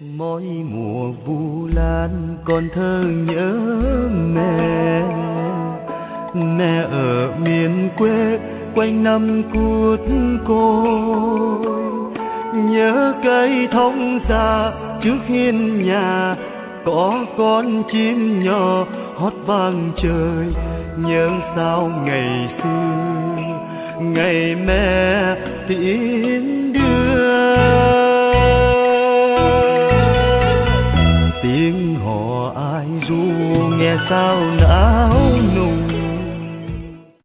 Mỗi mùa vu lan con thơ nhớ mẹ, mẹ ở miền quê quanh năm cuốt côi. Nhớ cây thông già trước hiên nhà có con chim nhỏ hót vang trời. Nhớ sao ngày xưa ngày mẹ tiễn đưa.